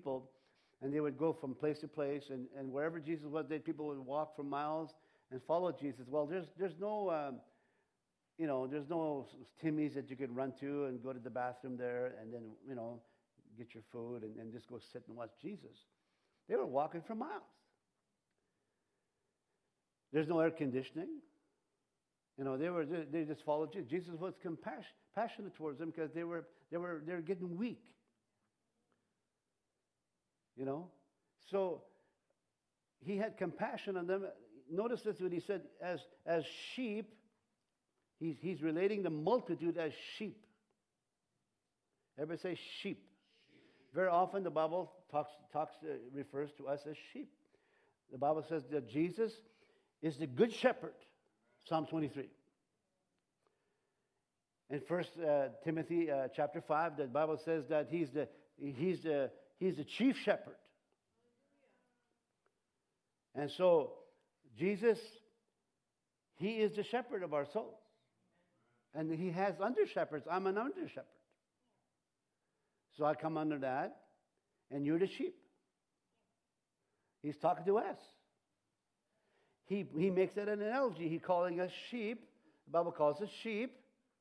people, and they would go from place to place, and wherever Jesus was, people would walk for miles and follow Jesus. Well, there's no there's no Timmy's that you could run to and go to the bathroom there and then get your food and just go sit and watch Jesus. They were walking for miles. There's no air conditioning. They just followed Jesus. Jesus was passionate towards them because they were getting weak. So he had compassion on them. Notice this what he said, as sheep. He's relating the multitude as sheep. Everybody say sheep. Very often the Bible refers to us as sheep. The Bible says that Jesus is the good shepherd. Psalm 23. In 1 Timothy chapter 5, the Bible says that he's the chief shepherd. And so Jesus, he is the shepherd of our souls. And he has under shepherds. I'm an under shepherd. So I come under that, and you're the sheep. He's talking to us. He makes that an analogy. He's calling us sheep. The Bible calls us sheep.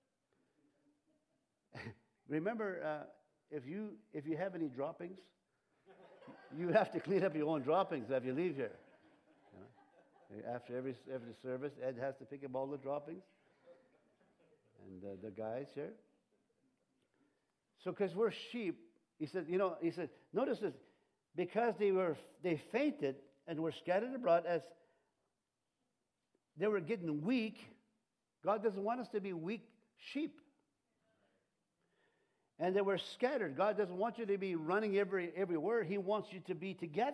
Remember, if you have any droppings, you have to clean up your own droppings if you leave here. After every service, Ed has to pick up all the droppings. And the guys here. So, because we're sheep, he said, notice this, because they fainted and were scattered abroad as they were getting weak. God doesn't want us to be weak sheep. And they were scattered. God doesn't want you to be running everywhere. He wants you to be together.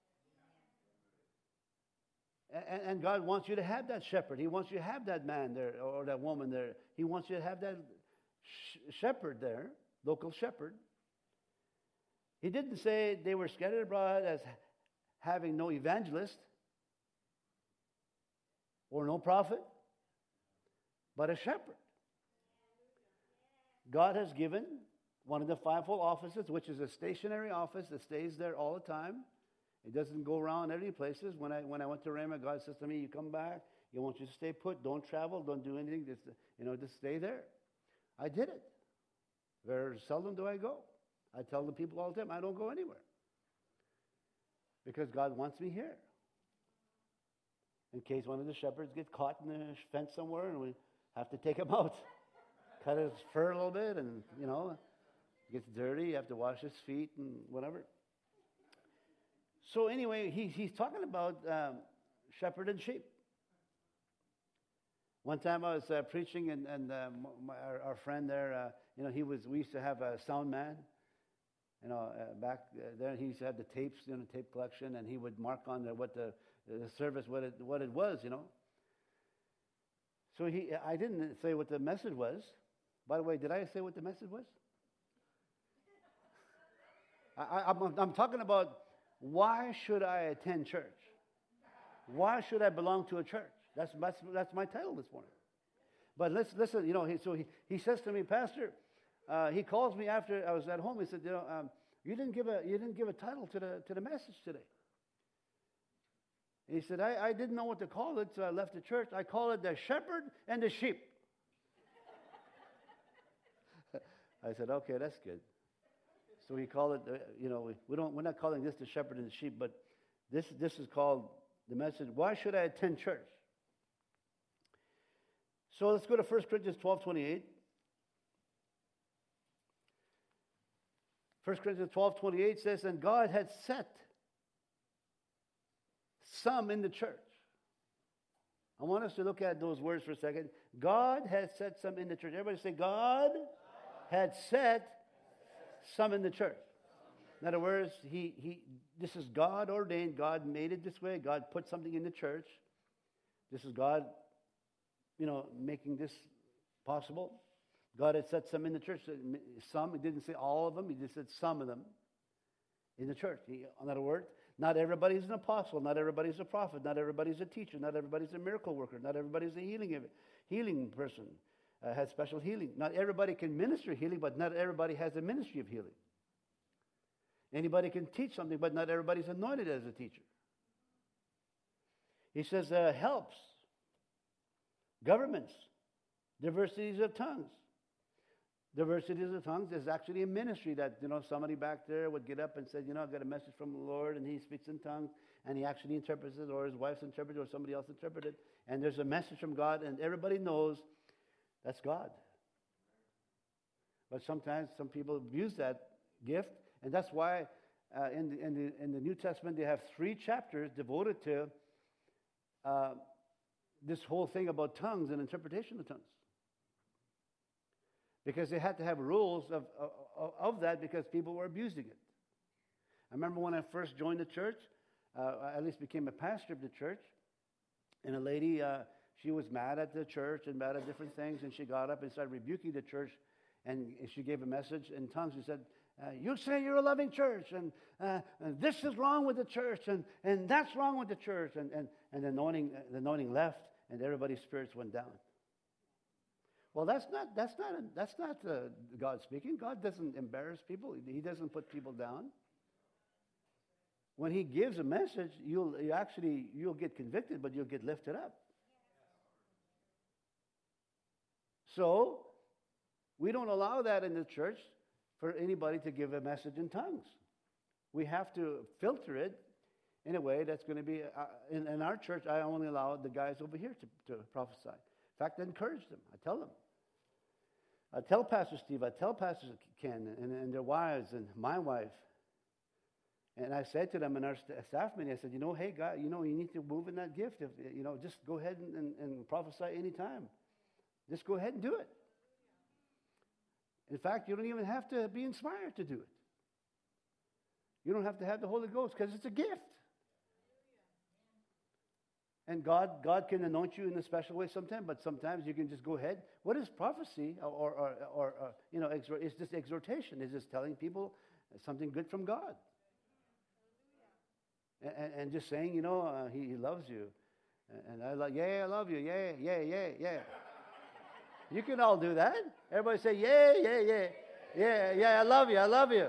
And God wants you to have that shepherd. He wants you to have that man there or that woman there. He wants you to have that shepherd there, local shepherd. He didn't say they were scattered abroad as having no evangelist or no prophet, but a shepherd. God has given one of the fivefold offices, which is a stationary office that stays there all the time. It doesn't go around any places. When I went to Rhema, God says to me, you come back. He wants you to stay put. Don't travel. Don't do anything. Just stay there. I did it. Very seldom do I go. I tell the people all the time, I don't go anywhere. Because God wants me here. In case one of the shepherds get caught in the fence somewhere and we have to take him out. Cut his fur a little bit and, it gets dirty. You have to wash his feet and whatever. So anyway, he's talking about shepherd and sheep. One time I was preaching, and our friend there, we used to have a sound man, back there. He used to have the tapes, tape collection, and he would mark on there what the service, what it was, So I didn't say what the message was. By the way, did I say what the message was? I'm talking about, why should I attend church? Why should I belong to a church? That's my title this morning. But let's listen. He says to me, Pastor. He calls me after I was at home. He said, you didn't give a title to the message today. He said, I didn't know what to call it, so I left the church. I call it the shepherd and the sheep. I said, okay, that's good. So we call it, we're not calling this the shepherd and the sheep, but this is called the message, why should I attend church? So let's go to 1 Corinthians 12:28. 1 Corinthians 12:28 says, and God had set some in the church. I want us to look at those words for a second. God had set some in the church. Everybody say, God had set some in the church. In other words, this is God ordained. God made it this way. God put something in the church. This is God, making this possible. God had set some in the church. Some, he didn't say all of them. He just said some of them in the church. In other words, not everybody's an apostle. Not everybody's a prophet. Not everybody's a teacher. Not everybody's a miracle worker. Not everybody's a healing person. Has special healing. Not everybody can minister healing, but not everybody has a ministry of healing. Anybody can teach something, but not everybody's anointed as a teacher. He says, helps, governments, diversities of tongues. Diversities of tongues is actually a ministry that, somebody back there would get up and say, I've got a message from the Lord, and he speaks in tongues, and he actually interprets it, or his wife's interpreted, or somebody else interpreted it, and there's a message from God, and everybody knows that's God. But sometimes some people abuse that gift, and that's why in the New Testament they have 3 chapters devoted to this whole thing about tongues and interpretation of tongues. Because they had to have rules of that because people were abusing it. I remember when I first joined the church, I at least became a pastor of the church, and a lady, she was mad at the church and mad at different things, and she got up and started rebuking the church, and she gave a message in tongues. She said, you say you're a loving church, and this is wrong with the church, and that's wrong with the church, and the anointing left, and everybody's spirits went down. Well, that's not God speaking. God doesn't embarrass people. He doesn't put people down. When he gives a message, you'll get convicted, but you'll get lifted up. So, we don't allow that in the church for anybody to give a message in tongues. We have to filter it in a way that's going to be, in our church, I only allow the guys over here to prophesy. In fact, I encourage them. I tell them. I tell Pastor Steve, I tell Pastor Ken and their wives and my wife. And I said to them in our staff meeting, I said, hey, God, you need to move in that gift. If, just go ahead and prophesy anytime. Just go ahead and do it. In fact, you don't even have to be inspired to do it. You don't have to have the Holy Ghost because it's a gift. And God can anoint you in a special way sometimes, but sometimes you can just go ahead. What is prophecy it's just exhortation. It's just telling people something good from God. And just saying, he loves you. And I love you. Yeah. You can all do that. Everybody say, yeah, I love you.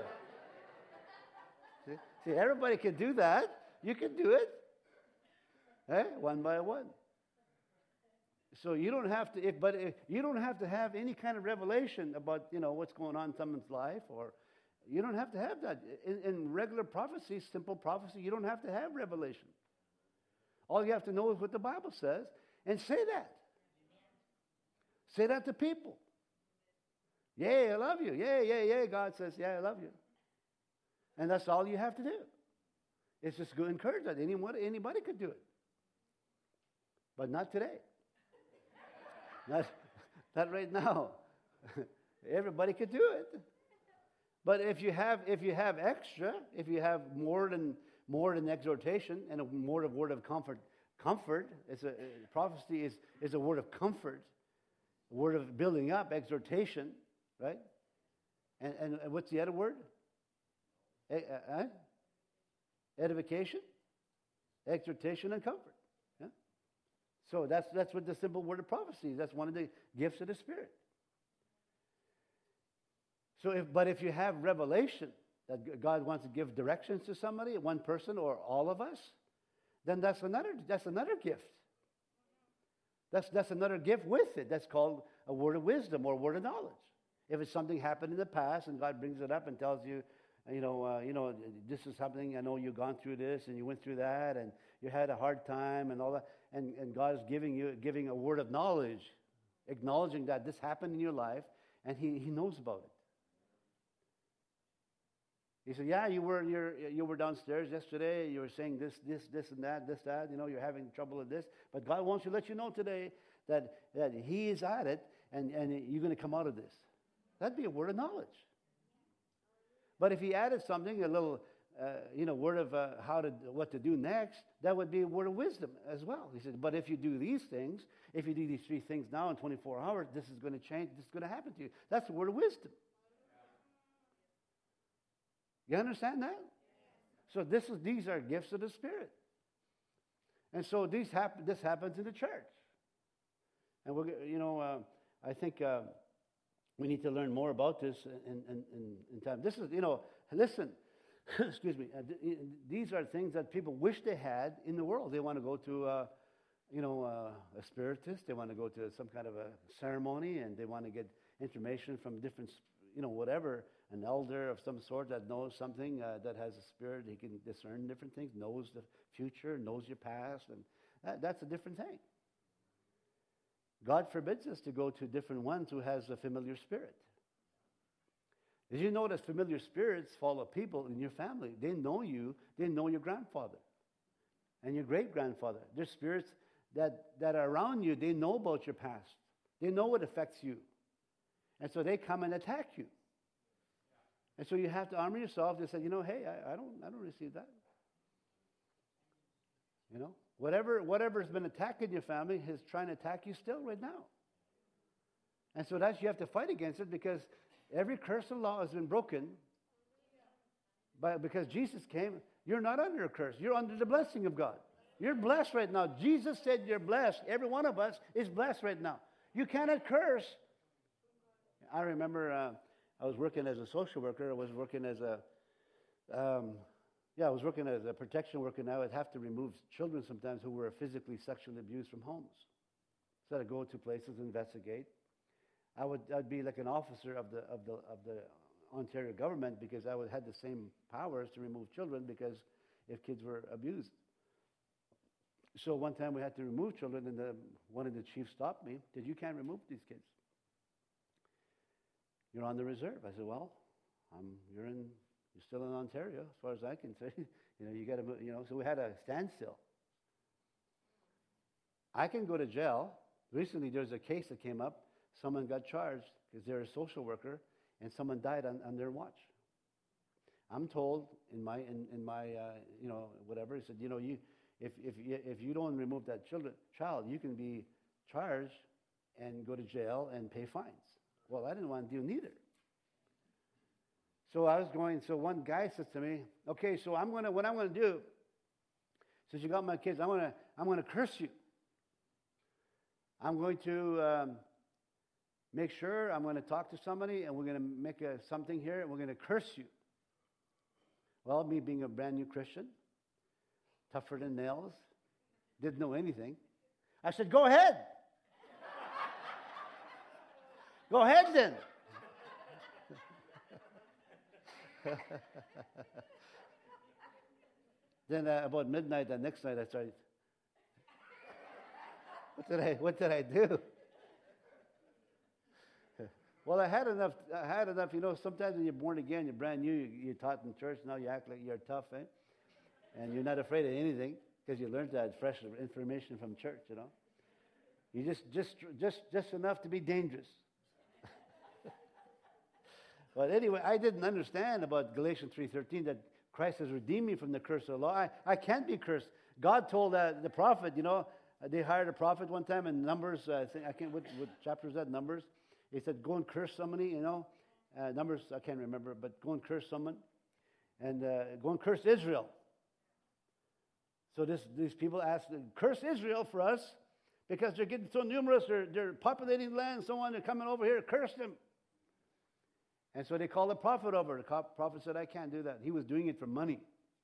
See, everybody can do that. You can do it. One by one. So you don't have to, you don't have to have any kind of revelation about, what's going on in someone's life, or you don't have to have that. In regular prophecy, simple prophecy, you don't have to have revelation. All you have to know is what the Bible says, and say that. Say that to people. Yeah, I love you. Yeah. God says, yeah, I love you. And that's all you have to do. It's just go encourage that. Anybody could do it. But not today. Not right now. Everybody could do it. But if you have extra, if you have more than exhortation and a word of comfort, prophecy is a word of comfort, a word of building up, exhortation, right? And what's the other word? Edification, exhortation, and comfort. So that's what the simple word of prophecy is. That's one of the gifts of the Spirit. So if you have revelation that God wants to give directions to somebody, one person or all of us, then that's another gift. That's another gift with it. That's called a word of wisdom or a word of knowledge. If it's something happened in the past and God brings it up and tells you, this is something, I know you've gone through this and you went through that and you had a hard time and all that, and God is giving a word of knowledge, acknowledging that this happened in your life, and He knows about it. He said, yeah, you were downstairs yesterday, you were saying this and that, you're having trouble with this, but God wants to let you know today that He is at it, and you're going to come out of this. That'd be a word of knowledge. But if He added something, a little, word of what to do next, that would be a word of wisdom as well. He said, but if you do these things, if you do these 3 things now in 24 hours, this is going to change, this is going to happen to you. That's the word of wisdom. You understand that? So these are gifts of the Spirit. And so this happens in the church. And I think we need to learn more about this in time. This is, listen, excuse me, these are things that people wish they had in the world. They want to go to, a spiritist. They want to go to some kind of a ceremony, and they want to get information from different, whatever, an elder of some sort that knows something, that has a spirit. He can discern different things, knows the future, knows your past, and that's a different thing. God forbids us to go to different ones who has a familiar spirit. As you notice, familiar spirits follow people in your family. They know you. They know your grandfather and your great-grandfather. They're spirits that are around you. They know about your past. They know what affects you. And so they come and attack you. And so you have to armor yourself. They say, hey, I don't receive that. Whatever's been attacking your family is trying to attack you still right now. And so you have to fight against it, because every curse of law has been broken. Because Jesus came, you're not under a curse. You're under the blessing of God. You're blessed right now. Jesus said you're blessed. Every one of us is blessed right now. You cannot curse. I remember I was working as a social worker. I was working as a protection worker, and I would have to remove children sometimes who were physically, sexually abused from homes. So I'd go to places, investigate. I'd be like an officer of the Ontario government, because I had the same powers to remove children, because if kids were abused. So one time we had to remove children, and one of the chiefs stopped me. Said, "You can't remove these kids. You're on the reserve." I said, "Well, you're still in Ontario, as far as I can say. You got to move." So we had a standstill. I can go to jail. Recently, there's a case that came up. Someone got charged because they're a social worker, and someone died on their watch. I'm told in my whatever, he said, if you don't remove that child, you can be charged and go to jail and pay fines. Well, I didn't want to do neither. So so one guy says to me, "Okay, so what I'm going to do, since you got my kids, I'm going to curse you. I'm going to make sure, I'm going to talk to somebody, and we're going to make something here, and we're going to curse you." Well, me being a brand new Christian, tougher than nails, didn't know anything, I said, "Go ahead." Go ahead then. Then about midnight the next night I started, what did I do? Well, I had enough. Sometimes when you're born again, you're brand new, you're taught in church, now you act like you're tough, and you're not afraid of anything, because you learned that fresh information from church, You just enough to be dangerous. But anyway, I didn't understand about Galatians 3:13, that Christ has redeemed me from the curse of the law. I can't be cursed. God told the prophet, they hired a prophet one time in Numbers. What chapter is that? Numbers. He said, "Go and curse somebody." Numbers. I can't remember, but go and curse someone, and go and curse Israel. So these people asked, "Curse Israel for us, because they're getting so numerous. They're populating the land, and so on. They're coming over here. Curse them." And so they called the prophet over. The prophet said, "I can't do that." He was doing it for money.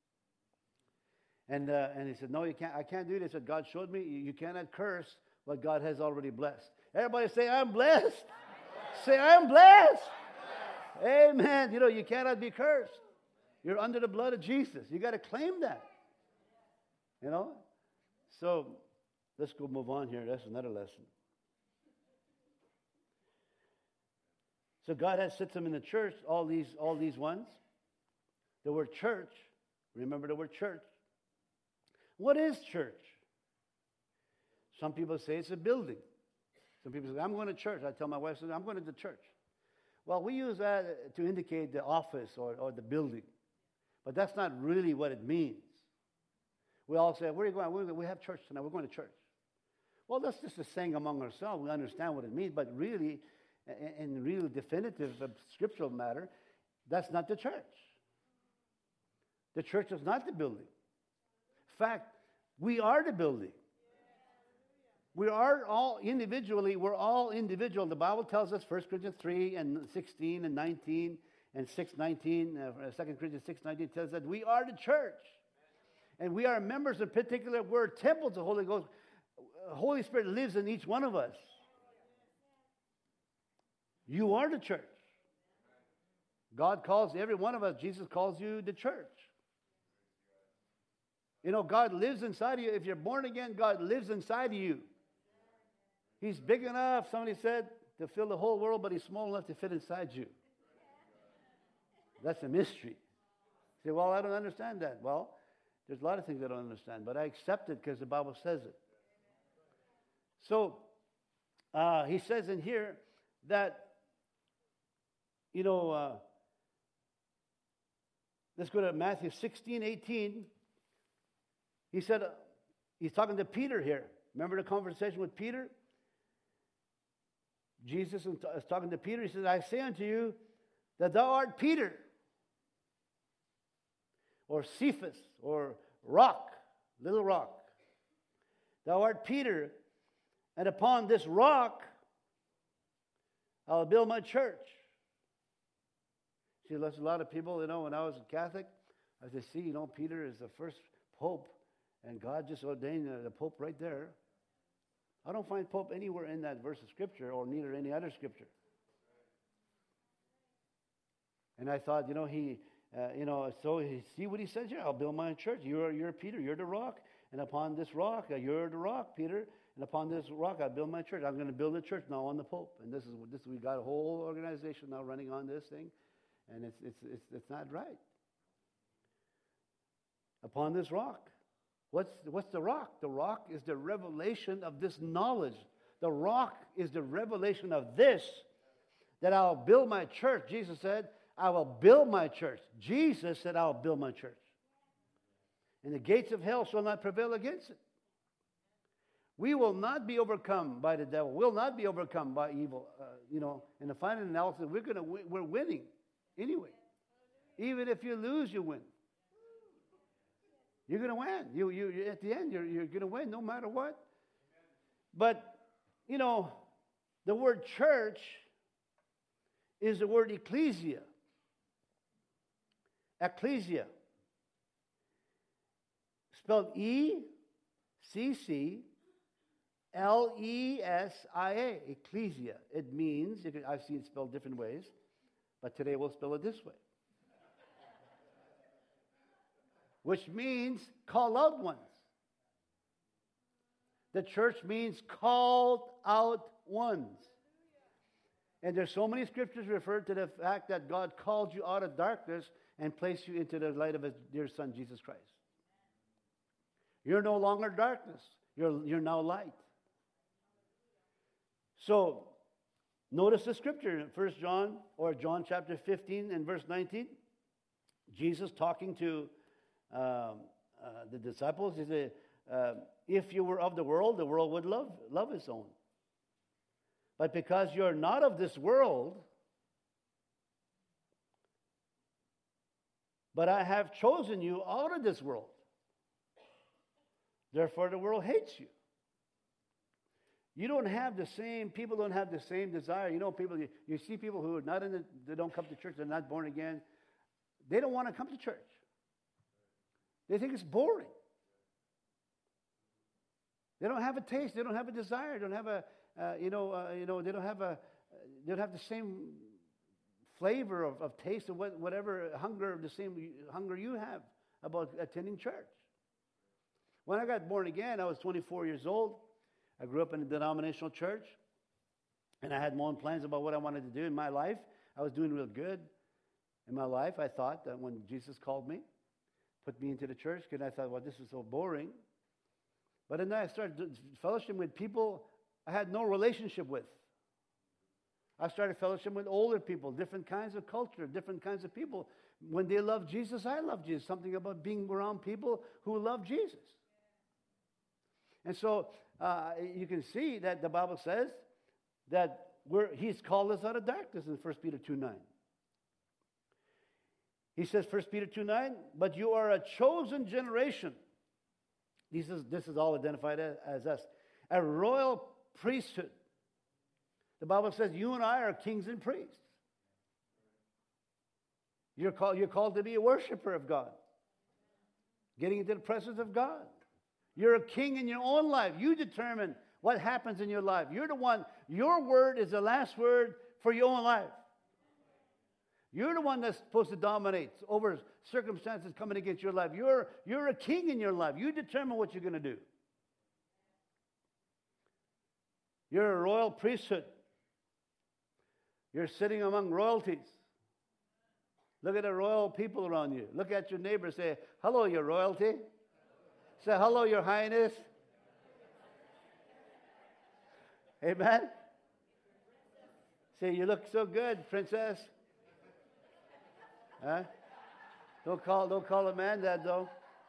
And he said, "No, you can't. I can't do this." He said, "God showed me you cannot curse what God has already blessed." Everybody say, "I'm blessed." I'm blessed. Say, "I'm blessed." I'm blessed. Amen. You cannot be cursed. You're under the blood of Jesus. You got to claim that. So let's go move on here. That's another lesson. So God has set them in the church, all these ones. The word church, remember the word church. What is church? Some people say it's a building. Some people say, "I'm going to church." I tell my wife, "I'm going to the church." Well, we use that to indicate the office or the building. But that's not really what it means. We all say, "Where are you going?" "We have church tonight. We're going to church." Well, that's just a saying among ourselves. We understand what it means, but really, in real definitive scriptural matter, that's not the church. The church is not the building. In fact, we are the building. We are all individually, we're all individual. The Bible tells us, 1 Corinthians 3 and 16 and 19, And 6:19, 2 Corinthians 6:19 tells that we are the church. And we are members in particular. We're temples of the Holy Ghost. Holy Spirit lives in each one of us. You are the church. God calls every one of us. Jesus calls you the church. You know, God lives inside of you. If you're born again, God lives inside of you. He's big enough, somebody said, to fill the whole world, but he's small enough to fit inside you. That's a mystery. You say, well, I don't understand that. Well, there's a lot of things I don't understand, but I accept it because the Bible says it. So, he says in here that, you know, let's go to Matthew 16:18. He said, he's talking to Peter here. Remember the conversation with Peter? Jesus is talking to Peter. He says, I say unto you that thou art Peter, or Cephas, or rock, little rock. Thou art Peter, and upon this rock I'll build my church. See, there's a lot of people, you know, when I was a Catholic, I said, see, you know, Peter is the first pope, and God just ordained the pope right there. I don't find pope anywhere in that verse of Scripture, or neither any other Scripture. And I thought, you know, so he, see what he says here? I'll build my church. You're Peter. You're the rock. And upon this rock, you're the rock, Peter. And upon this rock, I'll build my church. I'm going to build a church now on the Pope. And this we got a whole organization now running on this thing. And it's not right. Upon this rock. What's the rock? The rock is the revelation of this knowledge. The rock is the revelation of this, that I'll build my church. Jesus said, I will build my church. Jesus said, I'll build my church. And the gates of hell shall not prevail against it. We will not be overcome by the devil. We'll not be overcome by evil. In the final analysis, we're winning anyway. Even if you lose, you win. You're going to win. You at the end, you're going to win no matter what. But, you know, the word church is the word ecclesia. Ecclesia. Spelled E-C-C-L-E-S-I-A. Ecclesia. It means, I've seen it spelled different ways, but today we'll spell it this way. Which means call out ones. The church means called out ones. And there's so many scriptures refer to the fact that God called you out of darkness and placed you into the light of His dear Son, Jesus Christ. You're no longer darkness. You're now light. So, notice the scripture in 1 John, or John chapter 15 and verse 19. Jesus talking to the disciples, he said, if you were of the world would love its own. But because you're not of this world, but I have chosen you out of this world. Therefore the world hates you. People don't have the same desire. You know, you see people who are not they don't come to church, they're not born again. They don't want to come to church. They think it's boring. They don't have a taste. They don't have a desire. They don't have they don't have the same flavor of taste of whatever hunger, the same hunger you have about attending church. When I got born again, I was 24 years old. I grew up in a denominational church, and I had my own plans about what I wanted to do in my life. I was doing real good in my life. I thought that when Jesus called me, put me into the church, because I thought, well, this is so boring. But then I started fellowship with people I had no relationship with. I started fellowship with older people, different kinds of culture, different kinds of people. When they love Jesus, I love Jesus. Something about being around people who love Jesus. And so you can see that the Bible says that He's called us out of darkness in 1 Peter 2:9. He says, 1 Peter 2:9, but you are a chosen generation. This is all identified as us. A royal priesthood. The Bible says you and I are kings and priests. You're called to be a worshiper of God. Getting into the presence of God. You're a king in your own life. You determine what happens in your life. You're the one. Your word is the last word for your own life. You're the one that's supposed to dominate over circumstances coming against your life. You're a king in your life. You determine what you're going to do. You're a royal priesthood. You're sitting among royalties. Look at the royal people around you. Look at your neighbor. Say, hello, your royalty. Say, hello, your highness. Amen. Say, you look so good, princess. Huh? Don't call a man that, though.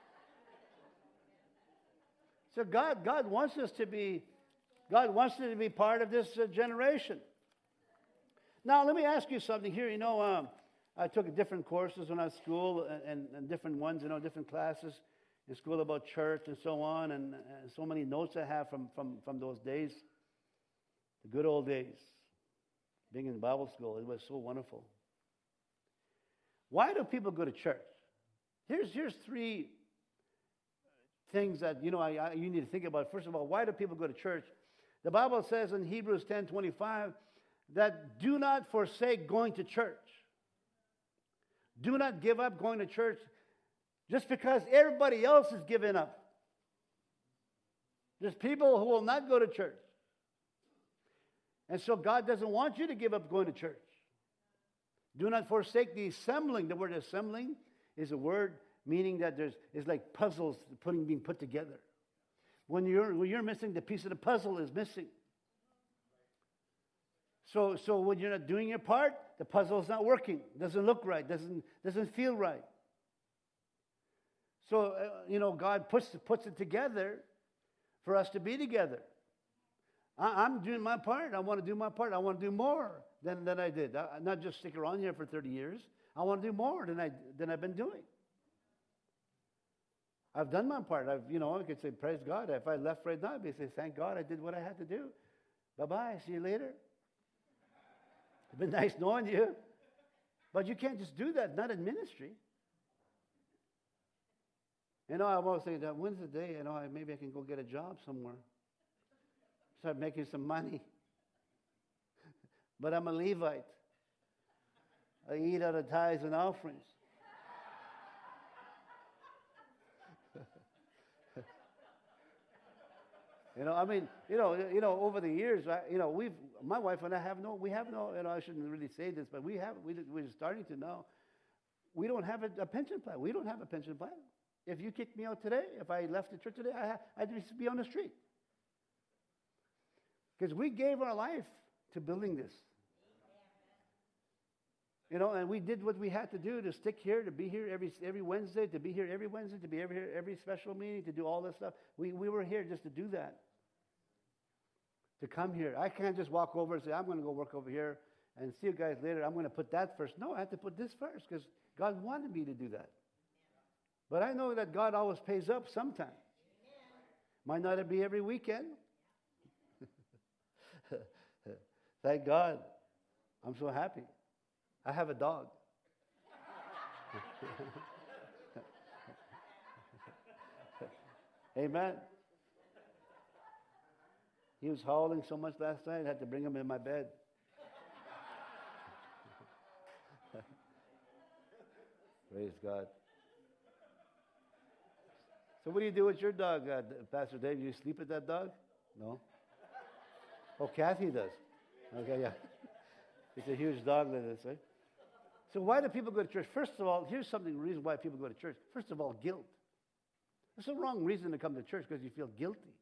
So God wants us to be part of this generation. Now, let me ask you something here. You know, I took different courses when I was in school and different ones, you know, different classes in school about church and so on, and so many notes I have from those days, the good old days, being in Bible school. It was so wonderful. Why do people go to church? Here's three things that, you know, you need to think about. First of all, why do people go to church? The Bible says in Hebrews 10:25 that do not forsake going to church. Do not give up going to church just because everybody else is giving up. There's people who will not go to church. And so God doesn't want you to give up going to church. Do not forsake the assembling. The word assembling is a word meaning that it's like puzzles being put together. When you're missing, the piece of the puzzle is missing. So when you're not doing your part, the puzzle is not working. Doesn't look right. Doesn't feel right. So you know, God puts it together for us to be together. I'm doing my part. I want to do my part. I want to do more than I did. Not just stick around here for 30 years. I want to do more than I've been doing. I've done my part. I could say, praise God. If I left right now, I'd say, thank God I did what I had to do. Bye-bye. See you later. It's been nice knowing you. But you can't just do that, not in ministry. You know, I always say that, when's the day, you know, maybe I can go get a job somewhere. Start making some money. But I'm a Levite. I eat out of tithes and offerings. You know, I mean, you know, over the years, my wife and I have no, I shouldn't really say this, but we're starting to know, we don't have a pension plan. We don't have a pension plan. If you kicked me out today, if I left the church today, I'd just be on the street. Because we gave our life to building this. You know, and we did what we had to do to stick here, to be here every Wednesday, to be here every Wednesday, to be here every special meeting, to do all this stuff. We were here just to do that. To come here. I can't just walk over and say, I'm going to go work over here and see you guys later. I'm going to put that first. No, I have to put this first because God wanted me to do that. But I know that God always pays up sometime. Might not be every weekend. Thank God. I'm so happy. I have a dog. Amen. He was howling so much last night, I had to bring him in my bed. Praise God. So what do you do with your dog, Pastor Dave? You sleep with that dog? No? Oh, Kathy does. Okay, yeah. It's a huge dog, like this, right? So why do people go to church? First of all, here's the reason why people go to church. First of all, guilt. It's the wrong reason to come to church because you feel guilty.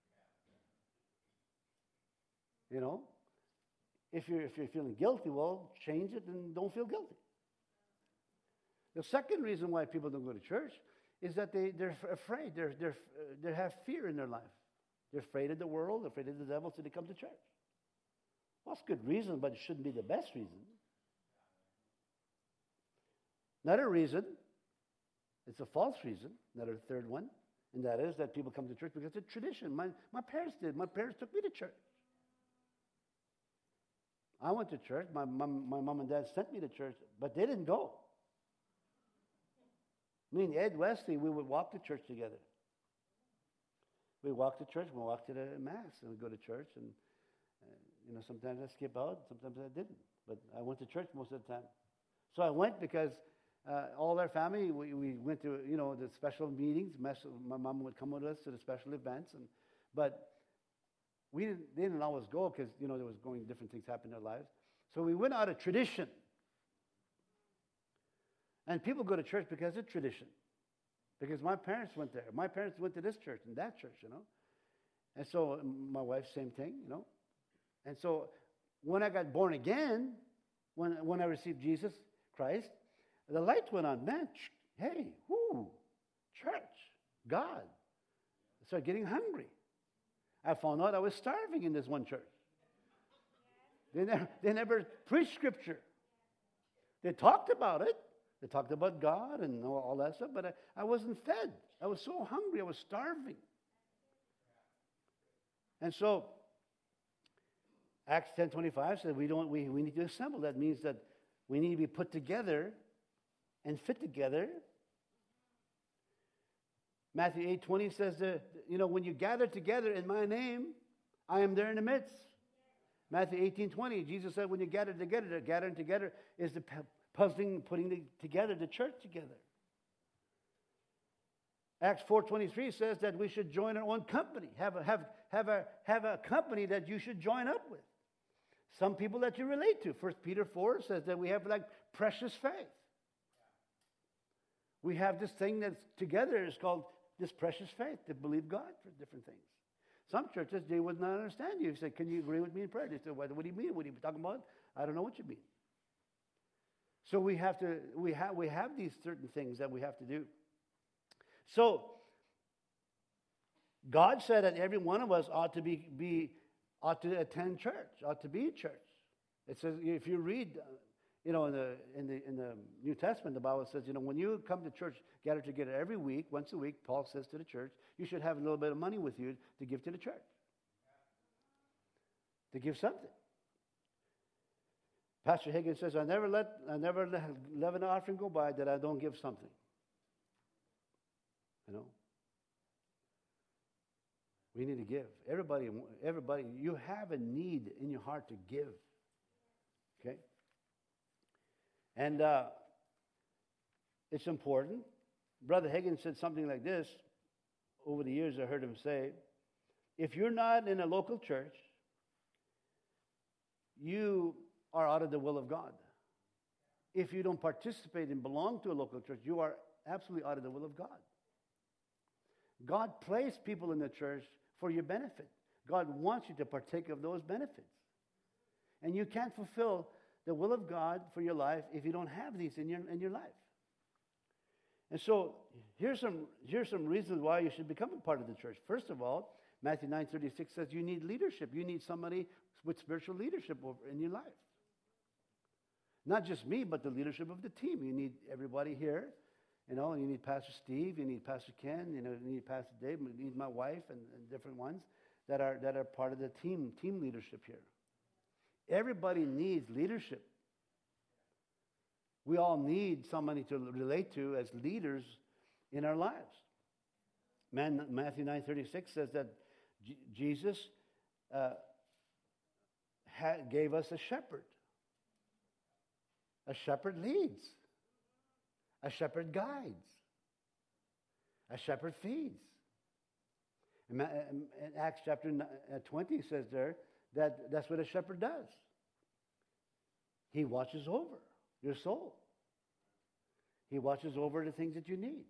You know? If you're feeling guilty, well, change it and don't feel guilty. The second reason why people don't go to church is that they're afraid. They have fear in their life. They're afraid of the world, they're afraid of the devil, so they come to church. Well, that's a good reason, but it shouldn't be the best reason. Another reason, it's a false reason, another third one, and that is that people come to church because it's a tradition. My parents did. My parents took me to church. I went to church. My mom and dad sent me to church, but they didn't go. Me and Ed Wesley, we would walk to church together. We walk to church, we walk to the Mass, and we go to church. And, sometimes I skip out, sometimes I didn't. But I went to church most of the time. So I went because all our family, we went to, the special meetings. My mom would come with us to the special events. But they didn't always go because, there was different things happening in our lives. So we went out of tradition. And people go to church because of tradition. Because my parents went there. My parents went to this church and that church, And so my wife, same thing, And so when I got born again, when I received Jesus Christ, the lights went on. Man, hey, church, God. I started getting hungry. I found out I was starving in this one church. They never preached Scripture. They talked about it. They talked about God and all that stuff, but I wasn't fed. I was so hungry. I was starving. And so Acts 10:25 says we need to assemble. That means that we need to be put together and fit together. Matthew 8:20 says that, when you gather together in my name, I am there in the midst. Matthew 18:20, Jesus said when you gather together, gathering together is the putting together the church together. Acts 4:23 says that we should join our own company. Have a company that you should join up with. Some people that you relate to. 1 Peter 4 says that we have precious faith. We have this thing that's together is called this precious faith to believe God for different things. Some churches, they would not understand you. You say, can you agree with me in prayer? They say, what do you mean? What are you talking about? I don't know what you mean. So we have these certain things that we have to do. So God said that every one of us ought to attend church, ought to be church. It says if you read, in the New Testament, the Bible says, when you come to church, gather together every week, once a week, Paul says to the church, you should have a little bit of money with you to give to the church, to give something. Pastor Higgins says, I never let an offering go by that I don't give something. We need to give. Everybody, you have a need in your heart to give. Okay? And it's important. Brother Higgins said something like this. Over the years, I heard him say, if you're not in a local church, you are out of the will of God. If you don't participate and belong to a local church, you are absolutely out of the will of God. God placed people in the church for your benefit. God wants you to partake of those benefits. And you can't fulfill the will of God for your life if you don't have these in your life. And so here's some reasons why you should become a part of the church. First of all, Matthew 9:36 says you need leadership. You need somebody with spiritual leadership in your life. Not just me, but the leadership of the team. You need everybody here. You need Pastor Steve, you need Pastor Ken, you need Pastor Dave, you need my wife and different ones that are part of the team leadership here. Everybody needs leadership. We all need somebody to relate to as leaders in our lives. Matthew 9:36 says that Jesus gave us a shepherd. A shepherd leads. A shepherd guides. A shepherd feeds. In Acts chapter 20 says there that's what a shepherd does. He watches over your soul. He watches over the things that you need.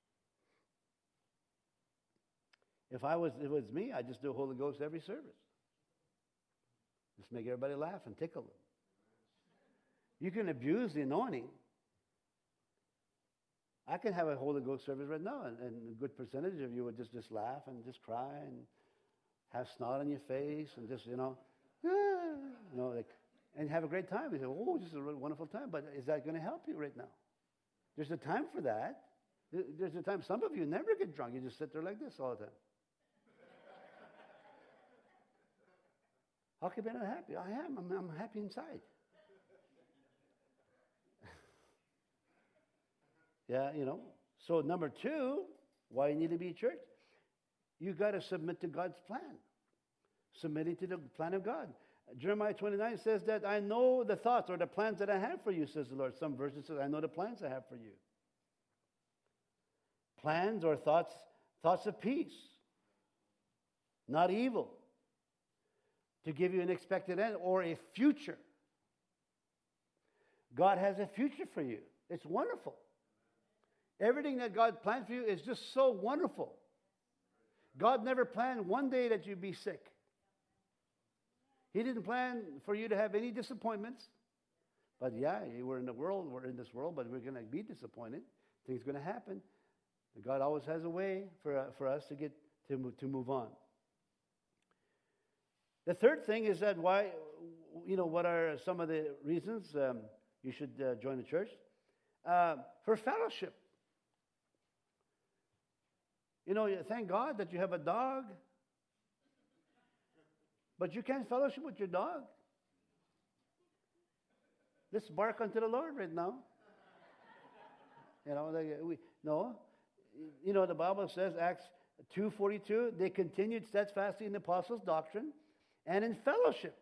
If it was me, I'd just do Holy Ghost every service. Just make everybody laugh and tickle them. You can abuse the anointing. I can have a Holy Ghost service right now, and a good percentage of you would just laugh and just cry and have snot on your face and just, and have a great time. You say, oh, this is a really wonderful time, but is that going to help you right now? There's a time for that. There's a time, some of you never get drunk. You just sit there like this all the time. How come you're not happy? I am. I'm happy inside. Yeah, So number two, why you need to be a church? You got to submit to God's plan. Submitting to the plan of God. Jeremiah 29 says that I know the thoughts or the plans that I have for you, says the Lord. Some versions say, I know the plans I have for you. Plans or thoughts of peace, not evil, to give you an expected end or a future. God has a future for you. It's wonderful. Everything that God planned for you is just so wonderful. God never planned one day that you'd be sick. He didn't plan for you to have any disappointments. But yeah, we're in this world, but we're going to be disappointed. Things are going to happen. God always has a way for us to get to move on. The third thing is that why, what are some of the reasons you should join the church? For fellowship. Thank God that you have a dog, but you can't fellowship with your dog. Let's bark unto the Lord right now. The Bible says, Acts 2:42, they continued steadfastly in the apostles' doctrine and in fellowship.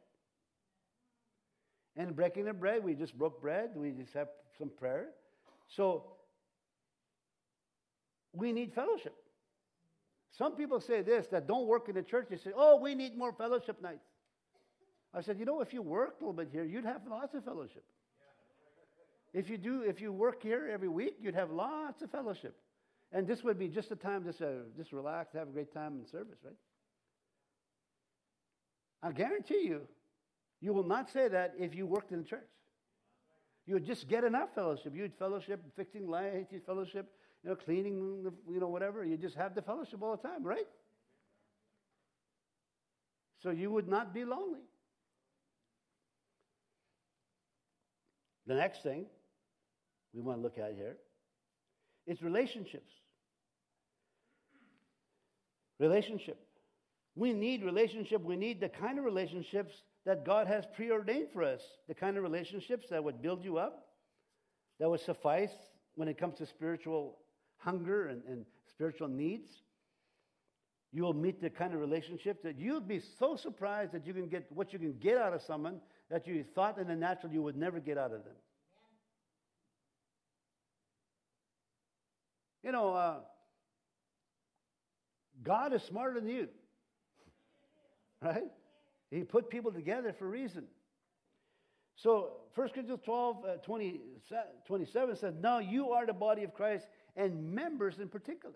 And breaking the bread, we just broke bread. We just have some prayer. So, we need fellowship. Some people say this, that don't work in the church. They say, we need more fellowship nights. I said, if you worked a little bit here, you'd have lots of fellowship. If you work here every week, you'd have lots of fellowship. And this would be just a time to just relax, have a great time in service, right? I guarantee you will not say that if you worked in the church. You would just get enough fellowship. You'd fellowship, fixing lights, you'd fellowship, cleaning, whatever. You just have the fellowship all the time, right? So you would not be lonely. The next thing we want to look at here is relationships. Relationship. We need relationship. We need the kind of relationships that God has preordained for us. The kind of relationships that would build you up, that would suffice when it comes to spiritual hunger and spiritual needs. You will meet the kind of relationships that you'll be so surprised that you can get what you can get out of someone that you thought in the natural you would never get out of them. God is smarter than you. Right? He put people together for a reason. So 1 Corinthians 12:27 says, now you are the body of Christ and members in particular.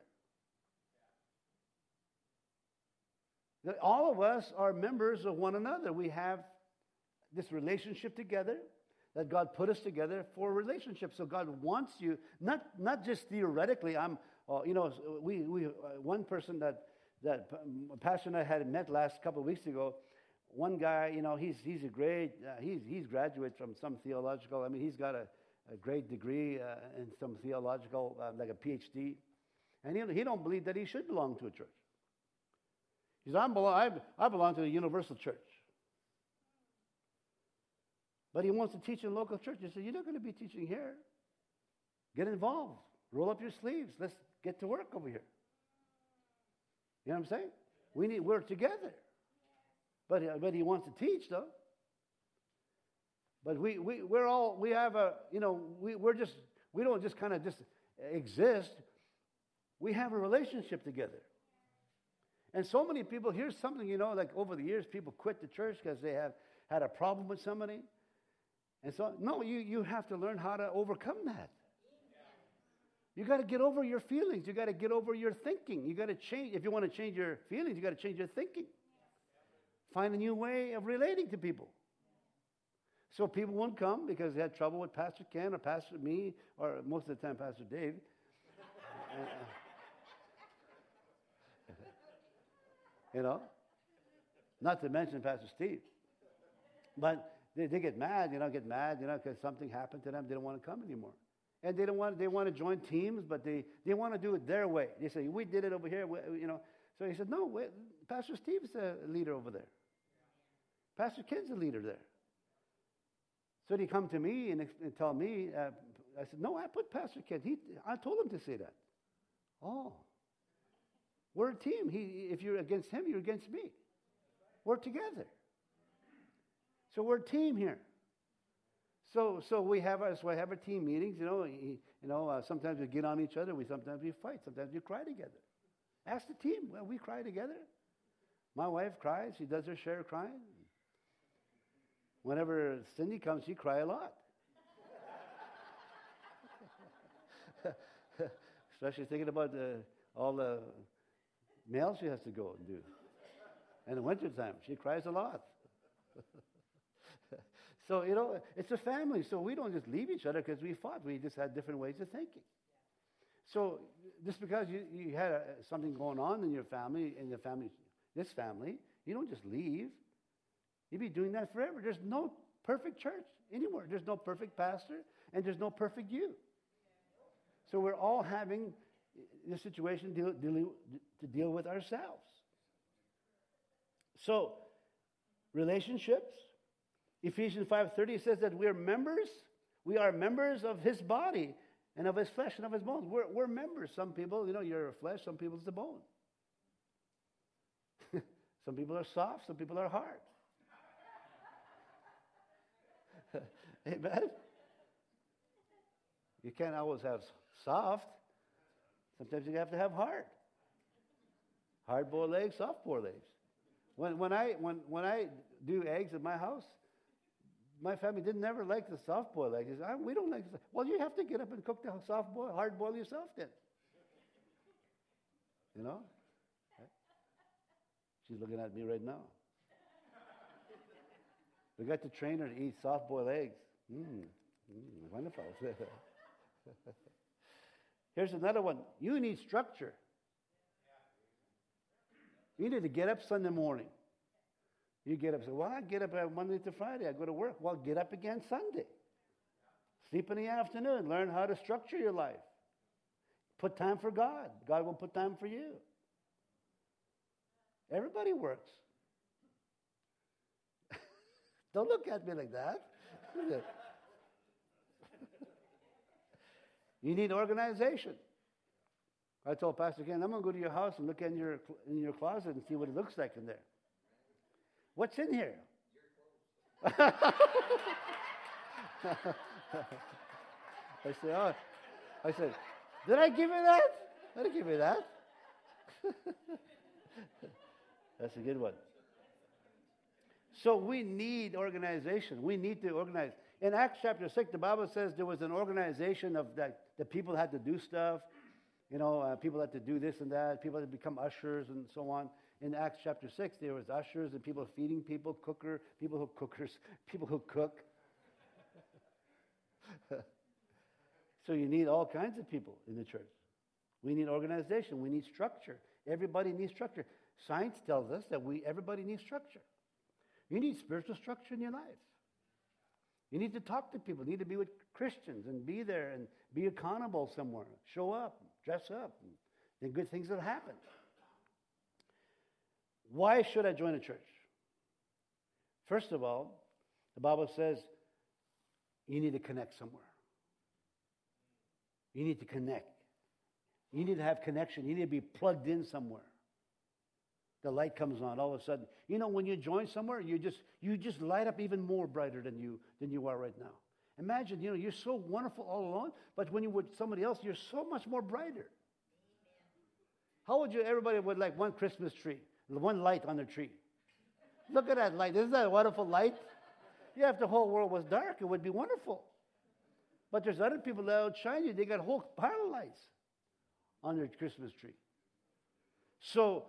That all of us are members of one another. We have this relationship together, that God put us together for a relationship. So God wants you, not just theoretically. One person that Pastor and I had met last couple of weeks ago, one guy, he's a great, he's graduate from some theological, he's got a great degree in some theological, like a PhD. And he don't believe that he should belong to a church. He says, I belong to the universal church. But he wants to teach in local church. He said, you're not going to be teaching here. Get involved. Roll up your sleeves. Let's get to work over here. You know what I'm saying? We need work together. But he wants to teach, though. But we don't just kind of just exist. We have a relationship together. And so many people, here's something, like over the years, people quit the church because they have had a problem with somebody. And so, no, you have to learn how to overcome that. You got to get over your feelings. You got to get over your thinking. You got to change. If you want to change your feelings, you got to change your thinking. Find a new way of relating to people. So people won't come because they had trouble with Pastor Ken or Pastor me, or most of the time Pastor Dave. Not to mention Pastor Steve. But they get mad, because something happened to them. They don't want to come anymore. And they want to join teams, but they want to do it their way. They say, we did it over here, So he said, no, wait, Pastor Steve's the leader over there. Pastor Ken's the leader there. So they come to me and tell me, I said, no, I put Pastor Ken. I told him to say that. Oh. We're a team. If you're against him, you're against me. We're together. So we're a team here. So we have our team meetings. Sometimes we get on each other. Sometimes we fight. Sometimes we cry together. Ask the team. Well, we cry together. My wife cries. She does her share of crying. Whenever Cindy comes, she cries a lot. Especially thinking about all the mail she has to go and do. And in the wintertime, she cries a lot. So, it's a family. So we don't just leave each other because we fought. We just had different ways of thinking. So just because you had something going on in your family, this family, you don't just leave. You'd be doing that forever. There's no perfect church anywhere. There's no perfect pastor, and there's no perfect you. So we're all having this situation to deal with ourselves. So, relationships. Ephesians 5:30 says that we are members of his body and of his flesh and of his bones. We're members. Some people, you're flesh, some people's the bone. Some people are soft, some people are hard. Amen? You can't always have soft. Sometimes you have to have hard. Hard-boiled eggs, soft-boiled eggs. When I do eggs at my house, my family didn't never like the soft-boiled eggs. They said, we don't like the. Well, you have to get up and cook the hard-boiled yourself then. She's looking at me right now. We got to train her to eat soft-boiled eggs. Wonderful. Here's another one. You need structure. You need to get up Sunday morning. You get up and say, well, I get up Monday to Friday. I go to work. Well, get up again Sunday. Sleep in the afternoon. Learn how to structure your life. Put time for God. God will put time for you. Everybody works. Don't look at me like that. You need organization. I told Pastor Ken, I'm going to go to your house and look in your closet and see what it looks like in there. What's in here? I said, did I give you that? Did I give you that? That's a good one. So we need organization. We need to organize. In Acts chapter 6, the Bible says there was an organization of that the people had to do stuff. People had to do this and that. People had to become ushers and so on. In Acts chapter 6, there was ushers and people feeding people, people who cook. So you need all kinds of people in the church. We need organization. We need structure. Everybody needs structure. Science tells us that everybody needs structure. You need spiritual structure in your life. You need to talk to people. You need to be with Christians and be there and be accountable somewhere. Show up, dress up, and then good things will happen. Why should I join a church? First of all, the Bible says you need to connect somewhere. You need to connect. You need to have connection. You need to be plugged in somewhere. The light comes on all of a sudden. When you join somewhere, you just light up even more brighter than you are right now. Imagine, you're so wonderful all alone, but when you're with somebody else, you're so much more brighter. How would everybody would like one Christmas tree, one light on the tree? Look at that light. Isn't that a wonderful light? Yeah, if the whole world was dark, it would be wonderful. But there's other people that outshine you. They got a whole pile of lights on their Christmas tree. So,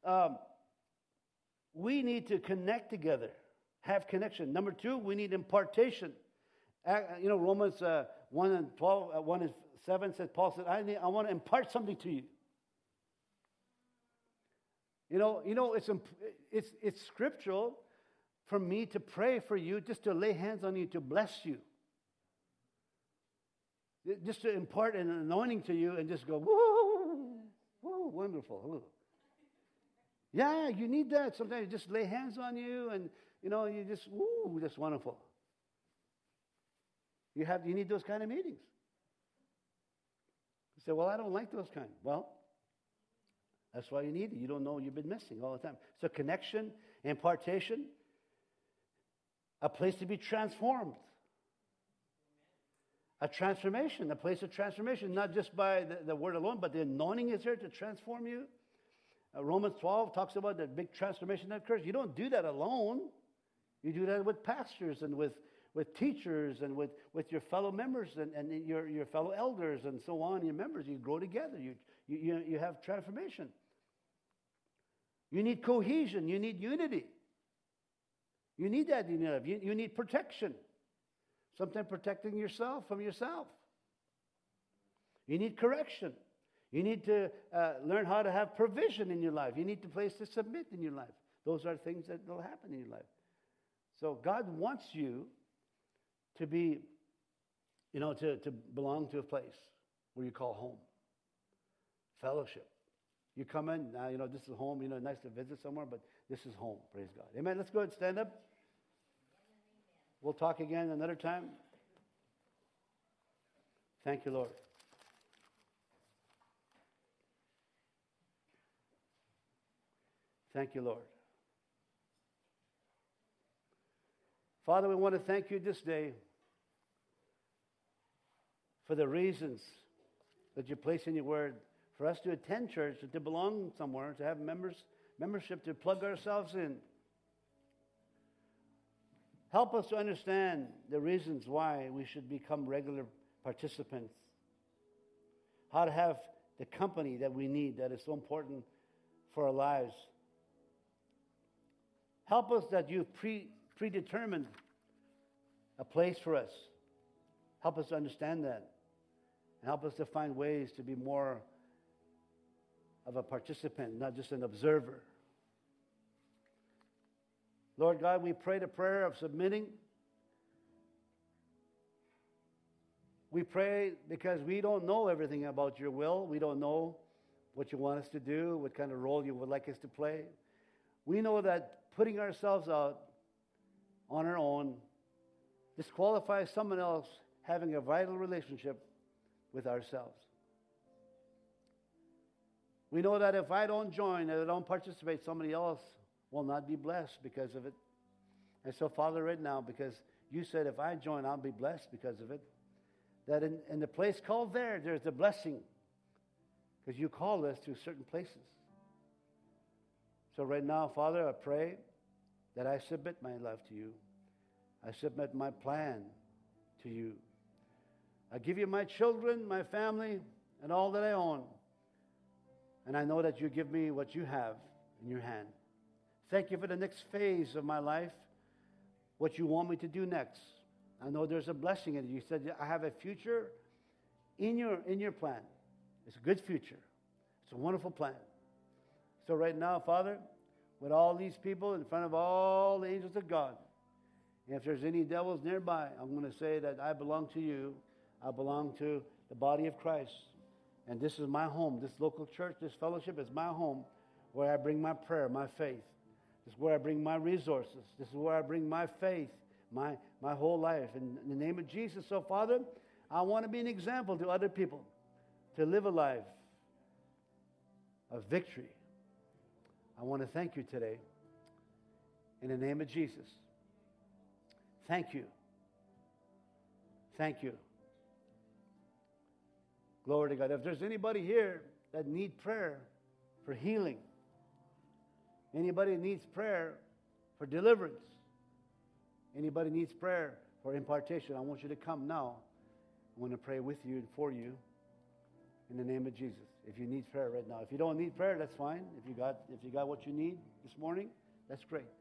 we need to connect together, have connection. Number 2, we need impartation. Romans 1 and 12, 1 and 7 says, Paul said, I want to impart something to you. It's scriptural for me to pray for you, just to lay hands on you, to bless you. Just to impart an anointing to you and just go, woo, woo, wonderful. Woo. Yeah, you need that. Sometimes you just lay hands on you and, you just, woo, that's wonderful. You need those kind of meetings. You say, well, I don't like those kind. Well, That's why you need it. You don't know you've been missing all the time. So connection, impartation, a place to be transformed. A transformation, a place of transformation, not just by the word alone, but the anointing is there to transform you. Romans 12 talks about the big transformation that occurs. You don't do that alone. You do that with pastors and with teachers and with your fellow members and your fellow elders and so on, your members. You grow together. You have transformation. You need cohesion. You need unity. You need that in your life. You need protection. Sometimes protecting yourself from yourself. You need correction. You need to learn how to have provision in your life. You need a place to submit in your life. Those are things that will happen in your life. So God wants you to be, to belong to a place where you call home. Fellowship. You come in, this is home, nice to visit somewhere, but this is home, praise God. Amen. Let's go ahead and stand up. We'll talk again another time. Thank you, Lord. Thank you, Lord. Father, we want to thank you this day for the reasons that you place in your word for us to attend church, to belong somewhere, to have membership, to plug ourselves in. Help us to understand the reasons why we should become regular participants. How to have the company that we need that is so important for our lives. Help us that you've predetermined a place for us. Help us to understand that. And help us to find ways to be more of a participant, not just an observer. Lord God, we pray the prayer of submitting. We pray because we don't know everything about your will. We don't know what you want us to do, what kind of role you would like us to play. We know that putting ourselves out on our own disqualifies someone else having a vital relationship with ourselves. We know that if I don't join, if I don't participate, somebody else will not be blessed because of it. And so, Father, right now, because you said if I join, I'll be blessed because of it, that in the place called there's a blessing because you called us to certain places. So right now, Father, I pray that I submit my life to you. I submit my plan to you. I give you my children, my family, and all that I own. And I know that you give me what you have in your hand. Thank you for the next phase of my life, what you want me to do next. I know there's a blessing in it. You said I have a future in your plan. It's a good future. It's a wonderful plan. So right now, Father, with all these people in front of all the angels of God, and if there's any devils nearby, I'm going to say that I belong to you. I belong to the body of Christ. And this is my home. This local church, this fellowship is my home where I bring my prayer, my faith. This is where I bring my resources. This is where I bring my faith, my whole life. In the name of Jesus, so Father, I want to be an example to other people to live a life of victory. I want to thank you today in the name of Jesus. Thank you. Thank you. Glory to God. If there's anybody here that needs prayer for healing, anybody needs prayer for deliverance, anybody needs prayer for impartation, I want you to come now. I want to pray with you and for you in the name of Jesus. If you need prayer right now. If you don't need prayer, that's fine. If you got what you need this morning, that's great.